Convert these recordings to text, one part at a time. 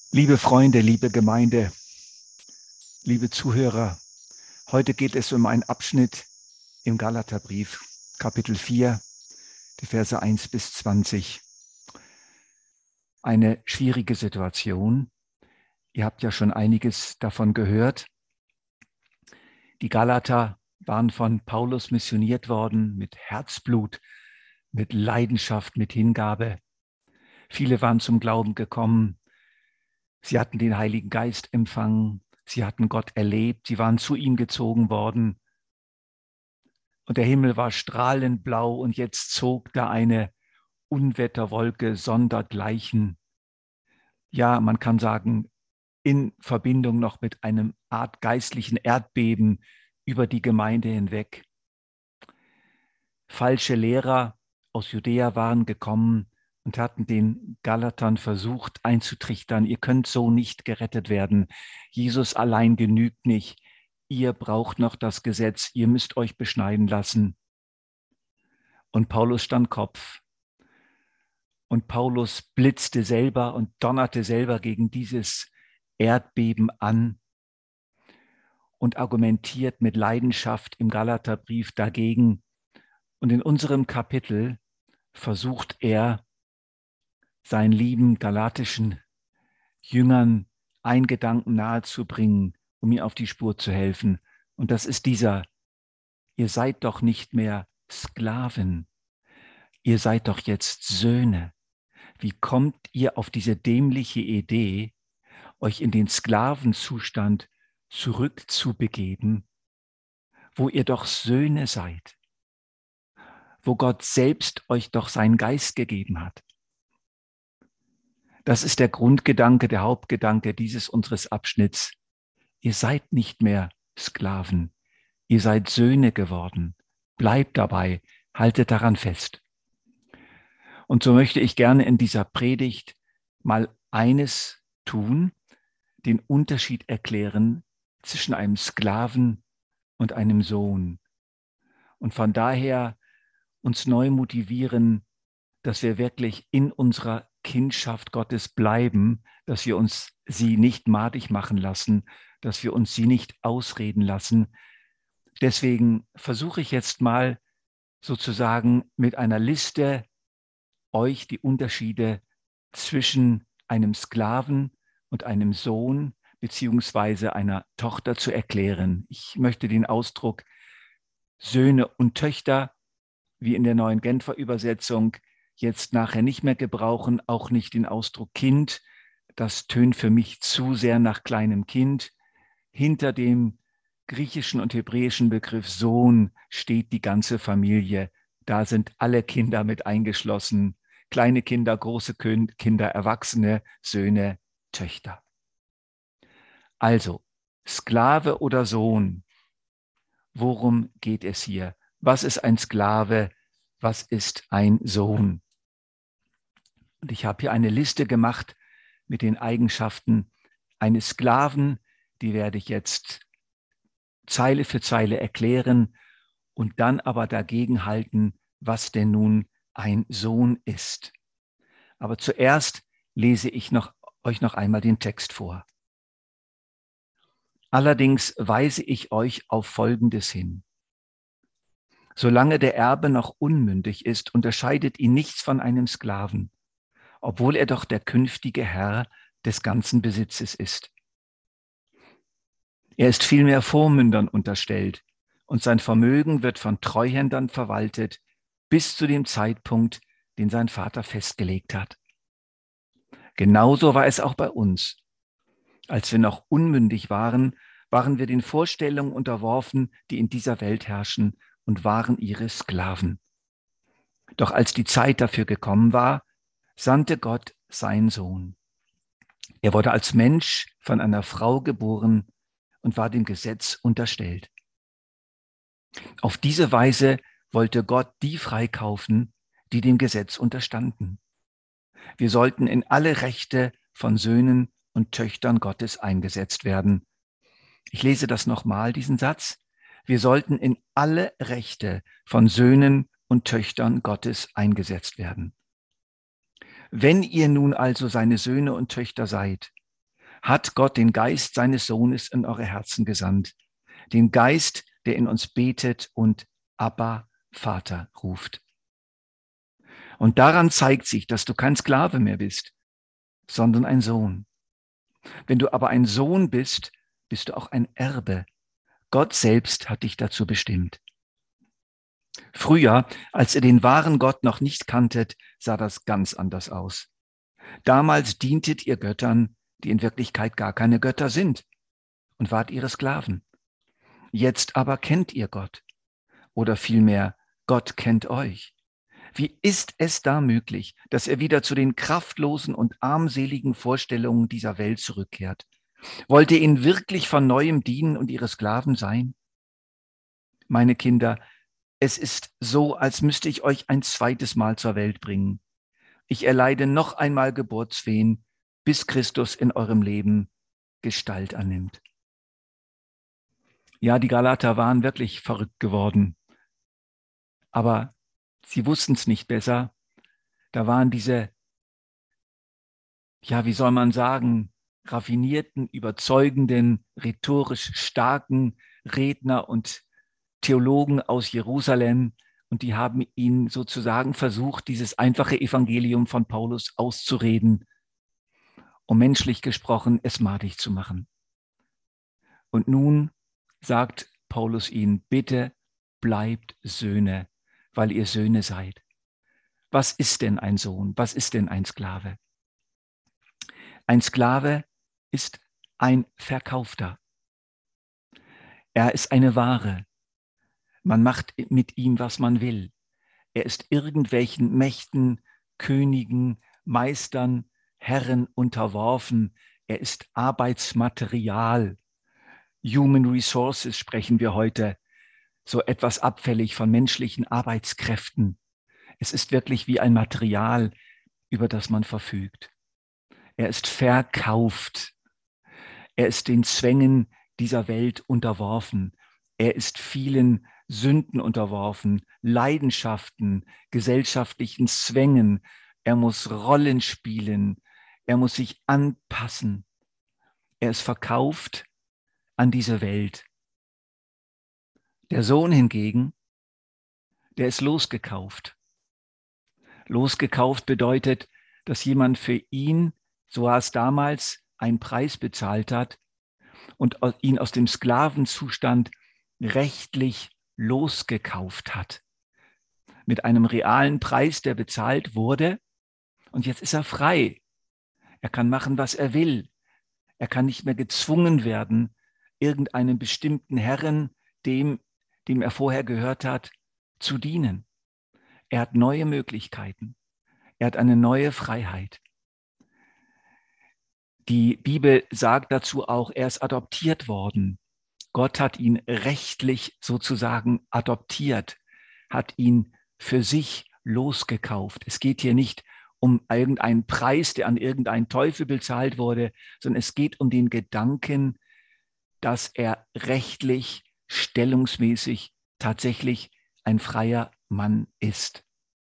Liebe Freunde, liebe Gemeinde, liebe Zuhörer, heute geht es um einen Abschnitt im Galaterbrief, Kapitel 4, die Verse 1 bis 20. Eine schwierige Situation. Ihr habt ja schon einiges davon gehört. Die Galater waren von Paulus missioniert worden mit Herzblut, mit Leidenschaft, mit Hingabe. Viele waren zum Glauben gekommen. Sie hatten den Heiligen Geist empfangen. Sie hatten Gott erlebt. Sie waren zu ihm gezogen worden. Und der Himmel war strahlend blau und jetzt zog da eine Unwetterwolke sondergleichen. Ja, man kann sagen, in Verbindung noch mit einem Art geistlichen Erdbeben über die Gemeinde hinweg. Falsche Lehrer aus Judäa waren gekommen und hatten den Galatern versucht einzutrichtern, ihr könnt so nicht gerettet werden. Jesus allein genügt nicht. Ihr braucht noch das Gesetz, ihr müsst euch beschneiden lassen. Und Paulus stand Kopf. Und Paulus blitzte selber und donnerte selber gegen dieses Erdbeben an und argumentiert mit Leidenschaft im Galaterbrief dagegen. Und in unserem Kapitel versucht er, seinen lieben galatischen Jüngern einen Gedanken nahezubringen, um ihnen auf die Spur zu helfen. Und das ist dieser: Ihr seid doch nicht mehr Sklaven, ihr seid doch jetzt Söhne. Wie kommt ihr auf diese dämliche Idee, euch in den Sklavenzustand zurückzubegeben, wo ihr doch Söhne seid, wo Gott selbst euch doch seinen Geist gegeben hat? Das ist der Grundgedanke, der Hauptgedanke dieses unseres Abschnitts. Ihr seid nicht mehr Sklaven, ihr seid Söhne geworden. Bleibt dabei, haltet daran fest. Und so möchte ich gerne in dieser Predigt mal eines tun: den Unterschied erklären zwischen einem Sklaven und einem Sohn. Und von daher uns neu motivieren, dass wir wirklich in unserer Kindschaft Gottes bleiben, dass wir uns sie nicht madig machen lassen, dass wir uns sie nicht ausreden lassen. Deswegen versuche ich jetzt mal sozusagen mit einer Liste euch die Unterschiede zwischen einem Sklaven und einem Sohn beziehungsweise einer Tochter zu erklären. Ich möchte den Ausdruck Söhne und Töchter, wie in der neuen Genfer Übersetzung, jetzt nachher nicht mehr gebrauchen, auch nicht den Ausdruck Kind. Das tönt für mich zu sehr nach kleinem Kind. Hinter dem griechischen und hebräischen Begriff Sohn steht die ganze Familie. Da sind alle Kinder mit eingeschlossen. Kleine Kinder, große Kinder, Erwachsene, Söhne, Töchter. Also, Sklave oder Sohn, worum geht es hier? Was ist ein Sklave? Was ist ein Sohn? Und ich habe hier eine Liste gemacht mit den Eigenschaften eines Sklaven. Die werde ich jetzt Zeile für Zeile erklären und dann aber dagegen halten, was denn nun ein Sohn ist. Aber zuerst lese ich euch noch einmal den Text vor. Allerdings weise ich euch auf Folgendes hin. Solange der Erbe noch unmündig ist, unterscheidet ihn nichts von einem Sklaven, obwohl er doch der künftige Herr des ganzen Besitzes ist. Er ist vielmehr Vormündern unterstellt und sein Vermögen wird von Treuhändern verwaltet bis zu dem Zeitpunkt, den sein Vater festgelegt hat. Genauso war es auch bei uns. Als wir noch unmündig waren, waren wir den Vorstellungen unterworfen, die in dieser Welt herrschen, und waren ihre Sklaven. Doch als die Zeit dafür gekommen war, sandte Gott seinen Sohn. Er wurde als Mensch von einer Frau geboren und war dem Gesetz unterstellt. Auf diese Weise wollte Gott die freikaufen, die dem Gesetz unterstanden. Wir sollten in alle Rechte von Söhnen und Töchtern Gottes eingesetzt werden. Ich lese das nochmal, diesen Satz. Wir sollten in alle Rechte von Söhnen und Töchtern Gottes eingesetzt werden. Wenn ihr nun also seine Söhne und Töchter seid, hat Gott den Geist seines Sohnes in eure Herzen gesandt. Den Geist, der in uns betet und Abba, Vater ruft. Und daran zeigt sich, dass du kein Sklave mehr bist, sondern ein Sohn. Wenn du aber ein Sohn bist, bist du auch ein Erbe. Gott selbst hat dich dazu bestimmt. Früher, als ihr den wahren Gott noch nicht kanntet, sah das ganz anders aus. Damals dientet ihr Göttern, die in Wirklichkeit gar keine Götter sind, und wart ihre Sklaven. Jetzt aber kennt ihr Gott, oder vielmehr, Gott kennt euch. Wie ist es da möglich, dass er wieder zu den kraftlosen und armseligen Vorstellungen dieser Welt zurückkehrt? Wollt ihr ihn wirklich von neuem dienen und ihre Sklaven sein? Meine Kinder, es ist so, als müsste ich euch ein zweites Mal zur Welt bringen. Ich erleide noch einmal Geburtswehen, bis Christus in eurem Leben Gestalt annimmt. Ja, die Galater waren wirklich verrückt geworden, aber sie wussten es nicht besser. Da waren diese, ja, wie soll man sagen, raffinierten, überzeugenden, rhetorisch starken Redner und Theologen aus Jerusalem, und die haben ihn sozusagen versucht, dieses einfache Evangelium von Paulus auszureden, um menschlich gesprochen es madig zu machen. Und nun sagt Paulus ihnen, bitte bleibt Söhne, weil ihr Söhne seid. Was ist denn ein Sohn? Was ist denn ein Sklave? Ein Sklave ist ein Verkaufter. Er ist eine Ware. Man macht mit ihm, was man will. Er ist irgendwelchen Mächten, Königen, Meistern, Herren unterworfen. Er ist Arbeitsmaterial. Human Resources sprechen wir heute, so etwas abfällig von menschlichen Arbeitskräften. Es ist wirklich wie ein Material, über das man verfügt. Er ist verkauft. Er ist den Zwängen dieser Welt unterworfen. Er ist vielen Sünden unterworfen, Leidenschaften, gesellschaftlichen Zwängen. Er muss Rollen spielen. Er muss sich anpassen. Er ist verkauft an diese Welt. Der Sohn hingegen, der ist losgekauft. Losgekauft bedeutet, dass jemand für ihn, so war es damals, einen Preis bezahlt hat und ihn aus dem Sklavenzustand rechtlich losgekauft hat. Mit einem realen Preis, der bezahlt wurde. Und jetzt ist er frei. Er kann machen, was er will. Er kann nicht mehr gezwungen werden, irgendeinem bestimmten Herren, dem er vorher gehört hat, zu dienen. Er hat neue Möglichkeiten. Er hat eine neue Freiheit. Die Bibel sagt dazu auch, er ist adoptiert worden. Gott hat ihn rechtlich sozusagen adoptiert, hat ihn für sich losgekauft. Es geht hier nicht um irgendeinen Preis, der an irgendeinen Teufel bezahlt wurde, sondern es geht um den Gedanken, dass er rechtlich, stellungsmäßig tatsächlich ein freier Mann ist.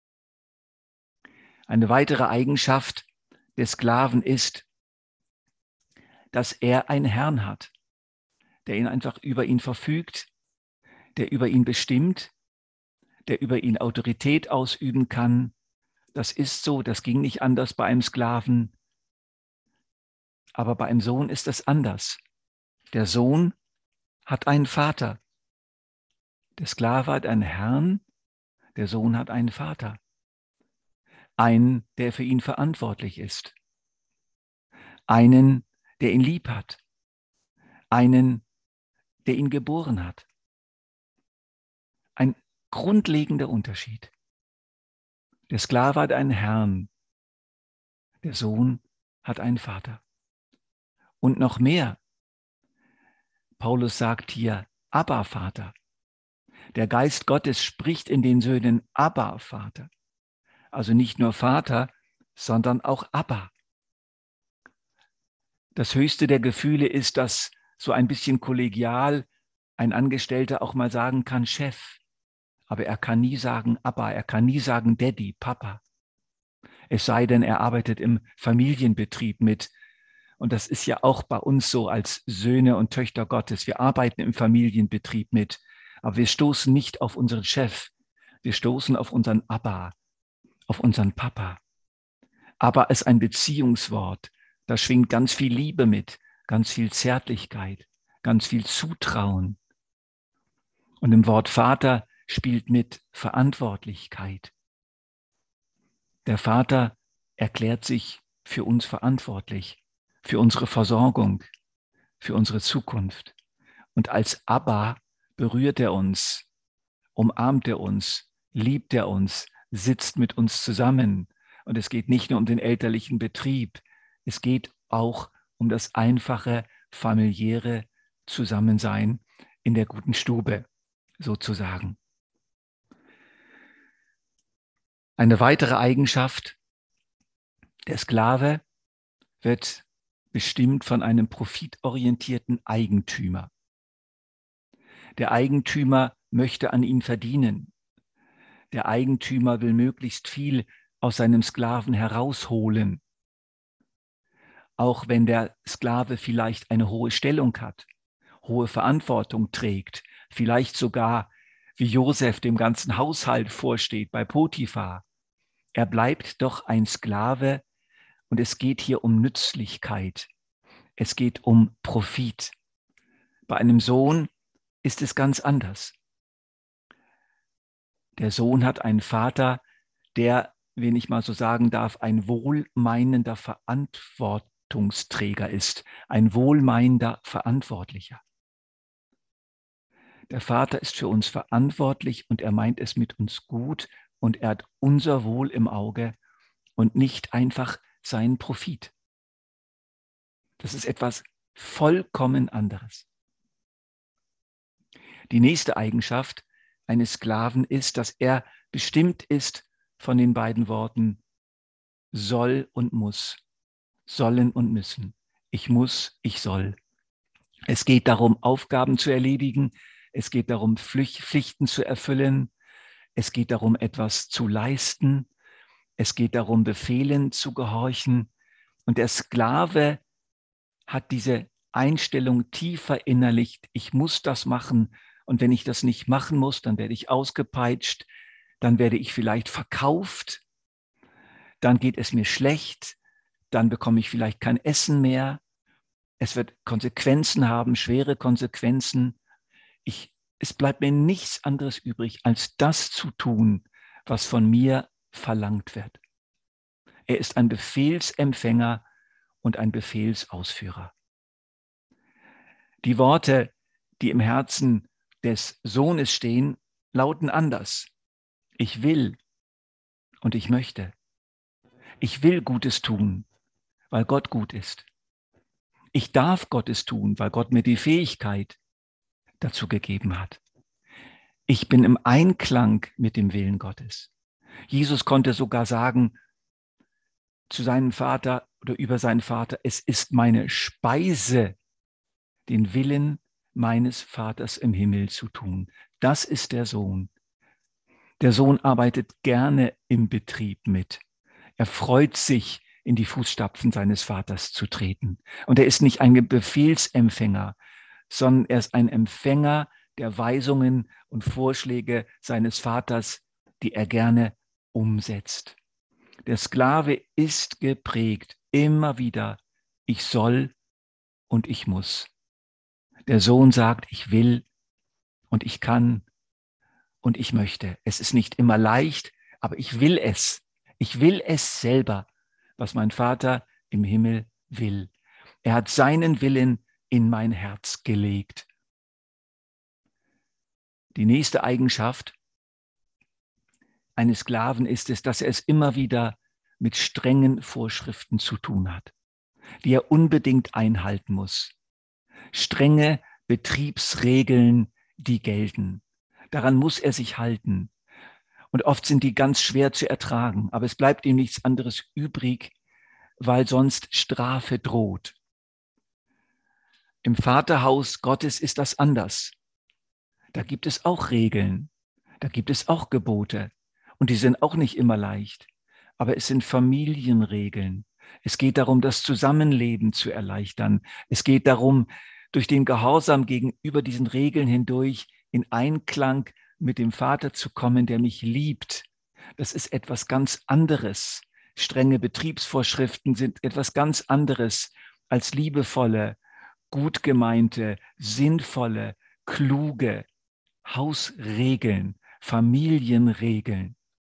Eine weitere Eigenschaft des Sklaven ist, dass er einen Herrn hat, der ihn einfach über ihn verfügt, der über ihn bestimmt, der über ihn Autorität ausüben kann. Das ist so, das ging nicht anders bei einem Sklaven. Aber bei einem Sohn ist es anders. Der Sohn hat einen Vater. Der Sklave hat einen Herrn, der Sohn hat einen Vater. Einen, der für ihn verantwortlich ist. Einen, der ihn lieb hat. Einen, der ihn geboren hat. Ein grundlegender Unterschied. Der Sklave hat einen Herrn, der Sohn hat einen Vater. Und noch mehr. Paulus sagt hier, Abba, Vater. Der Geist Gottes spricht in den Söhnen, Abba, Vater. Also nicht nur Vater, sondern auch Abba. Das höchste der Gefühle ist, dass so ein bisschen kollegial ein Angestellter auch mal sagen kann, Chef. Aber er kann nie sagen Abba, er kann nie sagen Daddy, Papa. Es sei denn, er arbeitet im Familienbetrieb mit Und das ist ja auch bei uns so als Söhne und Töchter Gottes. Wir arbeiten im Familienbetrieb mit, aber wir stoßen nicht auf unseren Chef. Wir stoßen auf unseren Abba, auf unseren Papa. Abba ist ein Beziehungswort. Da schwingt ganz viel Liebe mit, ganz viel Zärtlichkeit, ganz viel Zutrauen. Und im Wort Vater spielt mit Verantwortlichkeit. Der Vater erklärt sich für uns verantwortlich, für unsere Versorgung, für unsere Zukunft. Und als Abba berührt er uns, umarmt er uns, liebt er uns, sitzt mit uns zusammen. Und es geht nicht nur um den elterlichen Betrieb, es geht auch um das einfache, familiäre Zusammensein in der guten Stube, sozusagen. Eine weitere Eigenschaft: der Sklave wird bestimmt von einem profitorientierten Eigentümer. Der Eigentümer möchte an ihn verdienen. Der Eigentümer will möglichst viel aus seinem Sklaven herausholen. Auch wenn der Sklave vielleicht eine hohe Stellung hat, hohe Verantwortung trägt, vielleicht sogar wie Josef dem ganzen Haushalt vorsteht bei Potiphar. Er bleibt doch ein Sklave und es geht hier um Nützlichkeit. Es geht um Profit. Bei einem Sohn ist es ganz anders. Der Sohn hat einen Vater, der, wenn ich mal so sagen darf, ein wohlmeinender Verantwortungsträger ist, ein wohlmeinender Verantwortlicher. Der Vater ist für uns verantwortlich und er meint es mit uns gut und er hat unser Wohl im Auge und nicht einfach seinen Profit. Das ist etwas vollkommen anderes. Die nächste Eigenschaft eines Sklaven ist, dass er bestimmt ist von den beiden Worten soll und muss, sollen und müssen. Ich muss, ich soll. Es geht darum, Aufgaben zu erledigen. Es geht darum, Pflichten zu erfüllen. Es geht darum, etwas zu leisten. Es geht darum, Befehlen zu gehorchen. Und der Sklave hat diese Einstellung tief verinnerlicht. Ich muss das machen. Und wenn ich das nicht machen muss, dann werde ich ausgepeitscht. Dann werde ich vielleicht verkauft. Dann geht es mir schlecht. Dann bekomme ich vielleicht kein Essen mehr. Es wird Konsequenzen haben, schwere Konsequenzen. Es bleibt mir nichts anderes übrig, als das zu tun, was von mir verlangt wird. Er ist ein Befehlsempfänger und ein Befehlsausführer. Die Worte, die im Herzen des Sohnes stehen, lauten anders. Ich will und ich möchte. Ich will Gutes tun, weil Gott gut ist. Ich darf Gottes tun, weil Gott mir die Fähigkeit dazu gegeben hat. Ich bin im Einklang mit dem Willen Gottes. Jesus konnte sogar sagen zu seinem Vater oder über seinen Vater, es ist meine Speise, den Willen meines Vaters im Himmel zu tun. Das ist der Sohn. Der Sohn arbeitet gerne im Betrieb mit. Er freut sich, in die Fußstapfen seines Vaters zu treten. Und er ist nicht ein Befehlsempfänger, sondern er ist ein Empfänger der Weisungen und Vorschläge seines Vaters, die er gerne umsetzt. Der Sklave ist geprägt immer wieder, ich soll und ich muss. Der Sohn sagt, ich will und ich kann und ich möchte. Es ist nicht immer leicht, aber ich will es. Ich will es selber, was mein Vater im Himmel will. Er hat seinen Willen in mein Herz gelegt. Die nächste Eigenschaft eines Sklaven ist es, dass er es immer wieder mit strengen Vorschriften zu tun hat, die er unbedingt einhalten muss. Strenge Betriebsregeln, die gelten. Daran muss er sich halten. Und oft sind die ganz schwer zu ertragen, aber es bleibt ihm nichts anderes übrig, weil sonst Strafe droht. Im Vaterhaus Gottes ist das anders. Da gibt es auch Regeln, da gibt es auch Gebote und die sind auch nicht immer leicht, aber es sind Familienregeln Es geht darum, das Zusammenleben zu erleichtern. Es geht darum, durch den Gehorsam gegenüber diesen Regeln hindurch in Einklang mit dem Vater zu kommen, der mich liebt. Das ist etwas ganz anderes. Strenge Betriebsvorschriften sind etwas ganz anderes als liebevolle, gut gemeinte, sinnvolle, kluge Hausregeln, Familienregeln.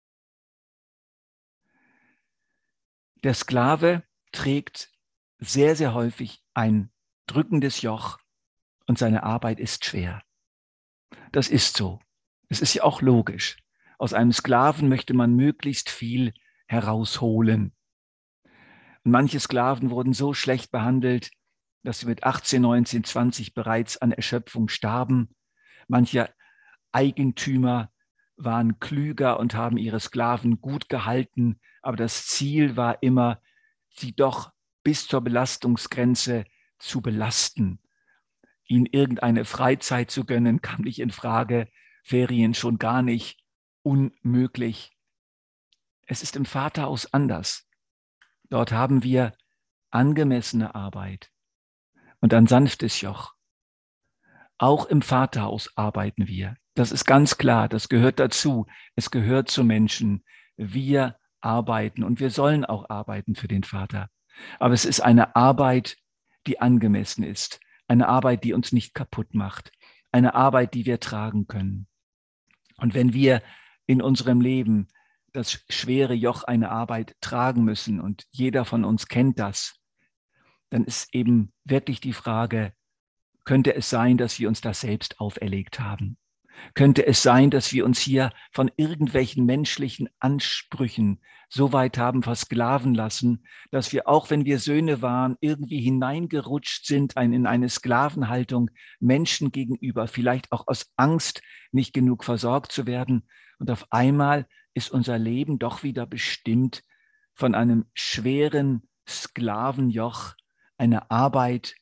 Der Sklave trägt sehr, sehr häufig ein drückendes Joch und seine Arbeit ist schwer. Das ist so. Es ist ja auch logisch. Aus einem Sklaven möchte man möglichst viel herausholen. Und manche Sklaven wurden so schlecht behandelt, dass sie mit 18, 19, 20 bereits an Erschöpfung starben. Manche Eigentümer waren klüger und haben ihre Sklaven gut gehalten, aber das Ziel war immer, sie doch bis zur Belastungsgrenze zu belasten. Ihnen irgendeine Freizeit zu gönnen, kam nicht in Frage, Ferien schon gar nicht, unmöglich. Es ist im Vaterhaus anders. Dort haben wir angemessene Arbeit und ein sanftes Joch. Auch im Vaterhaus arbeiten wir. Das ist ganz klar, das gehört dazu. Es gehört zu Menschen. Wir arbeiten und wir sollen auch arbeiten für den Vater. Aber es ist eine Arbeit, die angemessen ist. Eine Arbeit, die uns nicht kaputt macht. Eine Arbeit, die wir tragen können. Und wenn wir in unserem Leben das schwere Joch einer Arbeit tragen müssen und jeder von uns kennt das, dann ist eben wirklich die Frage, könnte es sein, dass wir uns das selbst auferlegt haben? Könnte es sein, dass wir uns hier von irgendwelchen menschlichen Ansprüchen so weit haben versklaven lassen, dass wir, auch wenn wir Söhne waren, irgendwie hineingerutscht sind in eine Sklavenhaltung Menschen gegenüber, vielleicht auch aus Angst, nicht genug versorgt zu werden. Und auf einmal ist unser Leben doch wieder bestimmt von einem schweren Sklavenjoch, einer Arbeit,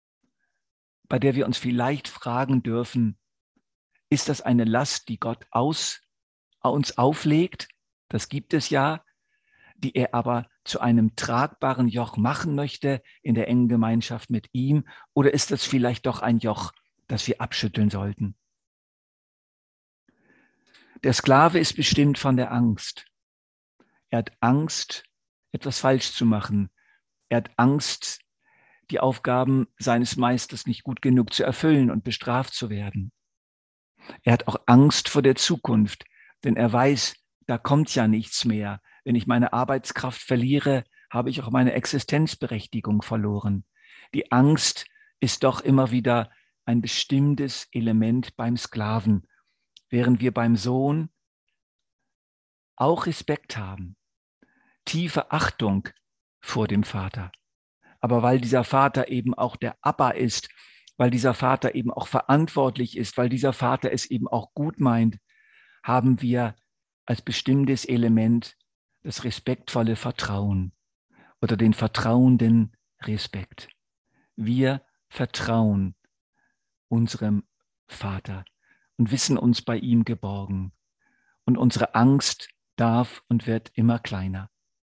bei der wir uns vielleicht fragen dürfen, ist das eine Last, die Gott uns auflegt? Das gibt es ja, die er aber zu einem tragbaren Joch machen möchte in der engen Gemeinschaft mit ihm? Oder ist das vielleicht doch ein Joch, das wir abschütteln sollten? Der Sklave ist bestimmt von der Angst. Er hat Angst, etwas falsch zu machen. Er hat Angst, die Aufgaben seines Meisters nicht gut genug zu erfüllen und bestraft zu werden. Er hat auch Angst vor der Zukunft, denn er weiß, da kommt ja nichts mehr. Wenn ich meine Arbeitskraft verliere, habe ich auch meine Existenzberechtigung verloren. Die Angst ist doch immer wieder ein bestimmtes Element beim Sklaven, während wir beim Sohn auch Respekt haben, tiefe Achtung vor dem Vater. Aber weil dieser Vater eben auch der Abba ist, weil dieser Vater eben auch verantwortlich ist, weil dieser Vater es eben auch gut meint, haben wir als bestimmtes Element das respektvolle Vertrauen oder den vertrauenden Respekt. Wir vertrauen unserem Vater und wissen uns bei ihm geborgen. Und unsere Angst darf und wird immer kleiner.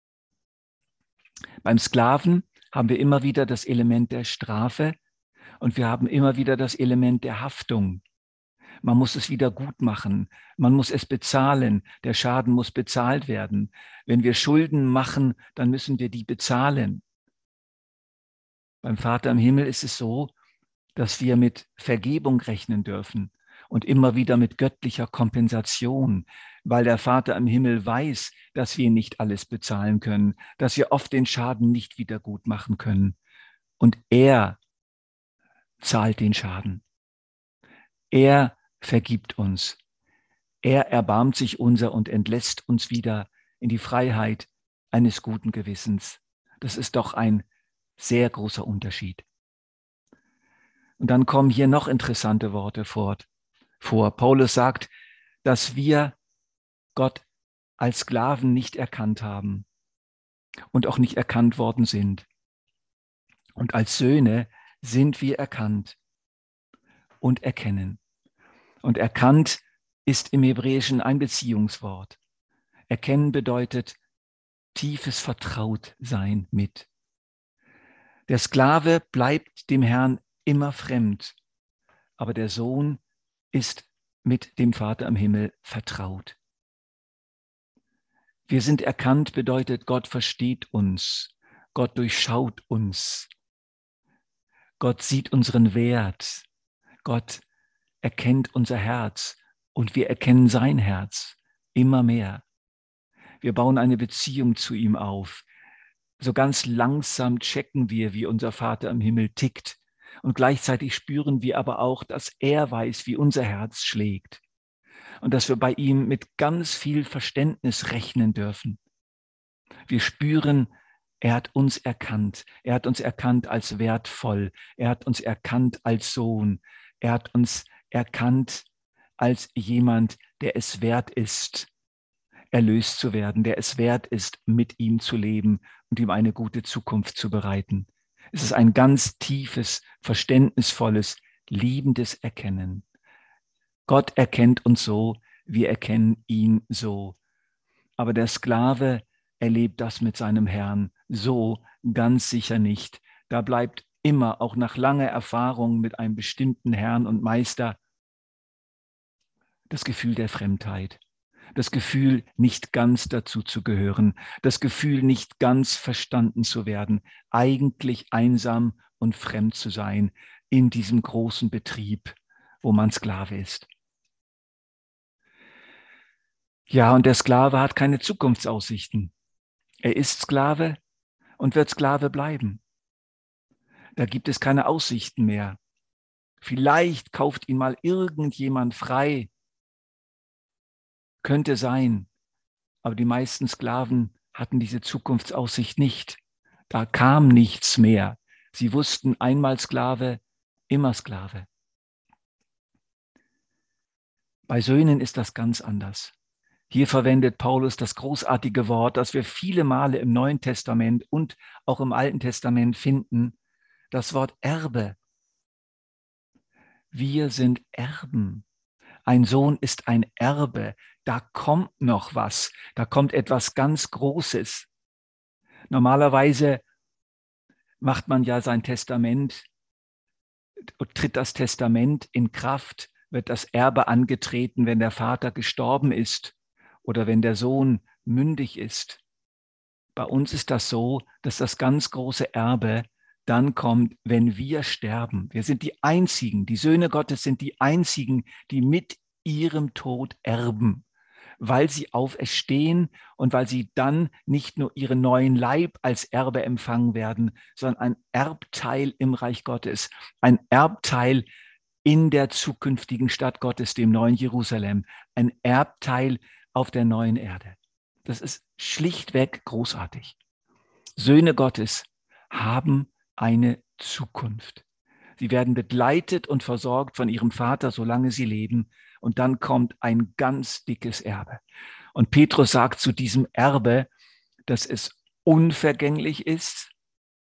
Beim Sklaven haben wir immer wieder das Element der Strafe und wir haben immer wieder das Element der Haftung. Man muss es wieder gut machen. Man muss es bezahlen. Der Schaden muss bezahlt werden. Wenn wir Schulden machen, dann müssen wir die bezahlen. Beim Vater im Himmel ist es so, dass wir mit Vergebung rechnen dürfen und immer wieder mit göttlicher Kompensation, weil der Vater im Himmel weiß, dass wir nicht alles bezahlen können, dass wir oft den Schaden nicht wieder gut machen können. Und er zahlt den Schaden. Er vergibt uns. Er erbarmt sich unser und entlässt uns wieder in die Freiheit eines guten Gewissens. Das ist doch ein sehr großer Unterschied. Und dann kommen hier noch interessante Worte vor. Paulus sagt, dass wir Gott als Sklaven nicht erkannt haben und auch nicht erkannt worden sind. Und als Söhne sind wir erkannt und erkennen. Und erkannt ist im Hebräischen ein Beziehungswort. Erkennen bedeutet tiefes Vertrautsein mit. Der Sklave bleibt dem Herrn immer fremd, aber der Sohn ist mit dem Vater im Himmel vertraut. Wir sind erkannt bedeutet, Gott versteht uns, Gott durchschaut uns, Gott sieht unseren Wert, Gott erkennt unser Herz und wir erkennen sein Herz immer mehr. Wir bauen eine Beziehung zu ihm auf. So ganz langsam checken wir, wie unser Vater im Himmel tickt. Und gleichzeitig spüren wir aber auch, dass er weiß, wie unser Herz schlägt. Und dass wir bei ihm mit ganz viel Verständnis rechnen dürfen. Wir spüren, er hat uns erkannt. Er hat uns erkannt als wertvoll. Er hat uns erkannt als Sohn. Er hat uns erkannt als jemand, der es wert ist, erlöst zu werden, der es wert ist, mit ihm zu leben und ihm eine gute Zukunft zu bereiten. Es ist ein ganz tiefes, verständnisvolles, liebendes Erkennen. Gott erkennt uns so, wir erkennen ihn so. Aber der Sklave erlebt das mit seinem Herrn so ganz sicher nicht. Da bleibt immer, auch nach langer Erfahrung mit einem bestimmten Herrn und Meister, das Gefühl der Fremdheit. Das Gefühl, nicht ganz dazu zu gehören, das Gefühl, nicht ganz verstanden zu werden, eigentlich einsam und fremd zu sein in diesem großen Betrieb, wo man Sklave ist. Ja, und der Sklave hat keine Zukunftsaussichten. Er ist Sklave und wird Sklave bleiben. Da gibt es keine Aussichten mehr. Vielleicht kauft ihn mal irgendjemand frei. Könnte sein. Aber die meisten Sklaven hatten diese Zukunftsaussicht nicht. Da kam nichts mehr. Sie wussten, einmal Sklave, immer Sklave. Bei Söhnen ist das ganz anders. Hier verwendet Paulus das großartige Wort, das wir viele Male im Neuen Testament und auch im Alten Testament finden, das Wort Erbe. Wir sind Erben. Ein Sohn ist ein Erbe. Da kommt noch was. Da kommt etwas ganz Großes. Normalerweise macht man ja sein Testament, tritt das Testament in Kraft, wird das Erbe angetreten, wenn der Vater gestorben ist oder wenn der Sohn mündig ist. Bei uns ist das so, dass das ganz große Erbe dann kommt, wenn wir sterben. Wir sind die Einzigen, die Söhne Gottes sind die Einzigen, die mit ihrem Tod erben, weil sie auferstehen und weil sie dann nicht nur ihren neuen Leib als Erbe empfangen werden, sondern ein Erbteil im Reich Gottes, ein Erbteil in der zukünftigen Stadt Gottes, dem neuen Jerusalem, ein Erbteil auf der neuen Erde. Das ist schlichtweg großartig. Söhne Gottes haben eine Zukunft. Sie werden begleitet und versorgt von ihrem Vater, solange sie leben. Und dann kommt ein ganz dickes Erbe. Und Petrus sagt zu diesem Erbe, dass es unvergänglich ist,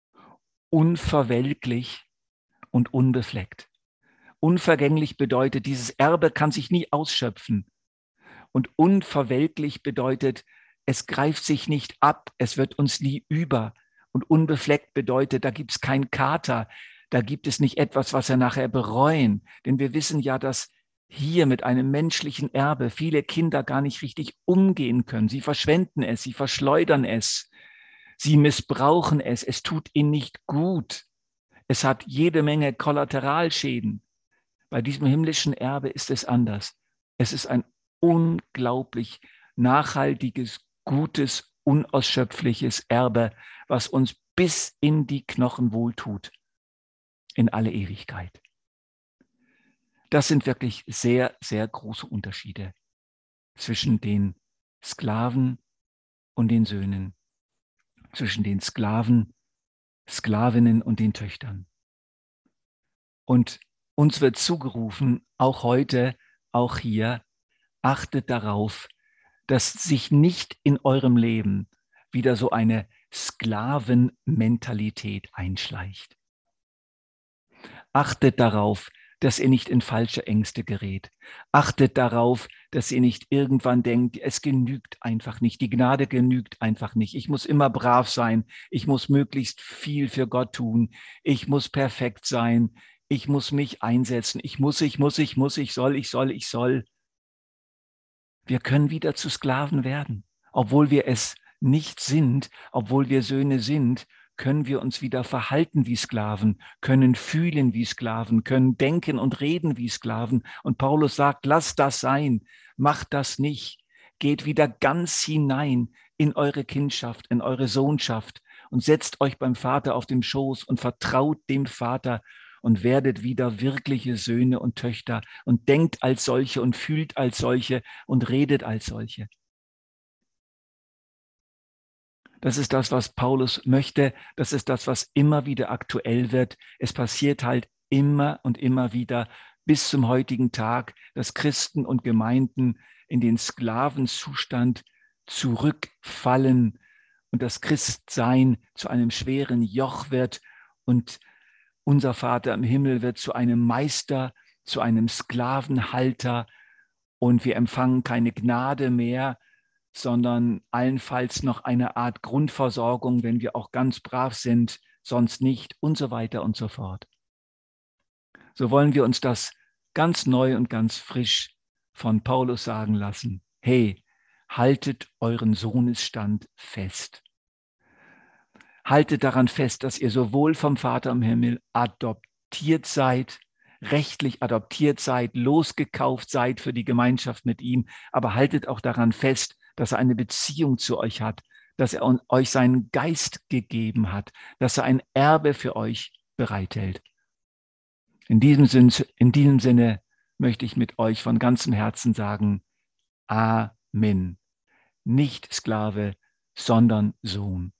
unverwelklich und unbefleckt. Unvergänglich bedeutet, dieses Erbe kann sich nie ausschöpfen. Und unverwelklich bedeutet, es greift sich nicht ab, es wird uns nie über. Und unbefleckt bedeutet, da gibt es keinen Kater, da gibt es nicht etwas, was wir nachher bereuen. Denn wir wissen ja, dass hier mit einem menschlichen Erbe viele Kinder gar nicht richtig umgehen können. Sie verschwenden es, sie verschleudern es, sie missbrauchen es, es tut ihnen nicht gut. Es hat jede Menge Kollateralschäden. Bei diesem himmlischen Erbe ist es anders. Es ist ein unglaublich nachhaltiges, gutes, unausschöpfliches Erbe, was uns bis in die Knochen wohltut, in alle Ewigkeit. Das sind wirklich sehr, sehr große Unterschiede zwischen den Sklaven und den Söhnen, zwischen den Sklaven, Sklavinnen und den Töchtern. Und uns wird zugerufen, auch heute, auch hier, achtet darauf, dass sich nicht in eurem Leben wieder so eine Sklavenmentalität einschleicht. Achtet darauf, dass ihr nicht in falsche Ängste gerät. Achtet darauf, dass ihr nicht irgendwann denkt, es genügt einfach nicht, die Gnade genügt einfach nicht. Ich muss immer brav sein, ich muss möglichst viel für Gott tun, ich muss perfekt sein, ich muss mich einsetzen, ich soll. Wir können wieder zu Sklaven werden. Obwohl wir es nicht sind, obwohl wir Söhne sind, können wir uns wieder verhalten wie Sklaven, können fühlen wie Sklaven, können denken und reden wie Sklaven. Und Paulus sagt, lasst das sein, macht das nicht. Geht wieder ganz hinein in eure Kindschaft, in eure Sohnschaft und setzt euch beim Vater auf den Schoß und vertraut dem Vater und werdet wieder wirkliche Söhne und Töchter und denkt als solche und fühlt als solche und redet als solche. Das ist das, was Paulus möchte. Das ist das, was immer wieder aktuell wird. Es passiert halt immer und immer wieder bis zum heutigen Tag, dass Christen und Gemeinden in den Sklavenzustand zurückfallen und das Christsein zu einem schweren Joch wird und unser Vater im Himmel wird zu einem Meister, zu einem Sklavenhalter und wir empfangen keine Gnade mehr, sondern allenfalls noch eine Art Grundversorgung, wenn wir auch ganz brav sind, sonst nicht und so weiter und so fort. So wollen wir uns das ganz neu und ganz frisch von Paulus sagen lassen. Hey, haltet euren Sohnesstand fest. Haltet daran fest, dass ihr sowohl vom Vater im Himmel adoptiert seid, rechtlich adoptiert seid, losgekauft seid für die Gemeinschaft mit ihm, aber haltet auch daran fest, dass er eine Beziehung zu euch hat, dass er euch seinen Geist gegeben hat, dass er ein Erbe für euch bereithält. In diesem Sinne möchte ich mit euch von ganzem Herzen sagen, Amen. Nicht Sklave, sondern Sohn.